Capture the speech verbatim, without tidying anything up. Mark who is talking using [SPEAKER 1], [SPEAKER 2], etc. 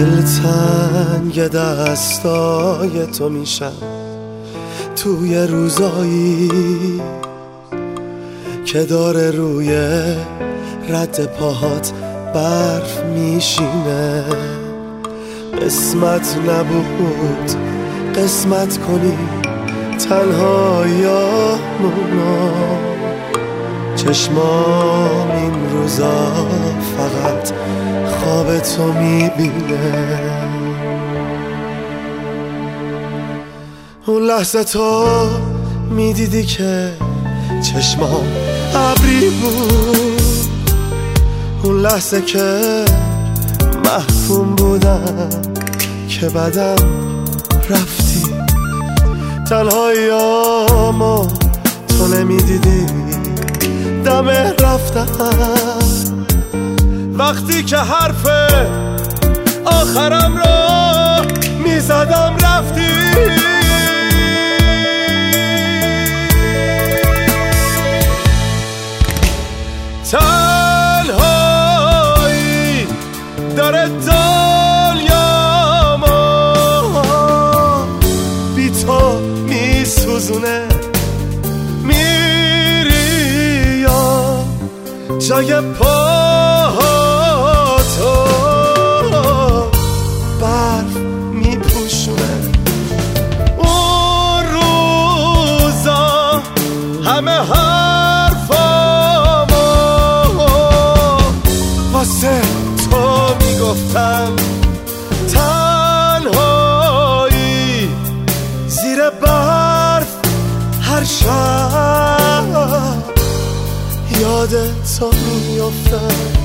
[SPEAKER 1] دلتنگ دستای تو میشم توی روزایی که داره روی رد پاهات برف میشینه. قسمت نبود قسمت کنی تنهاییامونو، چشمام این روزا فقط خواب تو میبینه. اون لحظه تو میدیدی که چشمام ابری بود، اون لحظه که محکوم بودم که بعدم رفتی. تنهاییامو تو نمیدیدی دم رفتم، وقتی که حرف آخرم رو میزدم رفتی. تنهایی داره دنیامو بی تو میسوزونه. میری یا جای پاهاتو برف میپوشونه. اون روزا همه حرفامو واسه تو میگفتم. تنهایی زیر برف هر شب یاد تو میافتم.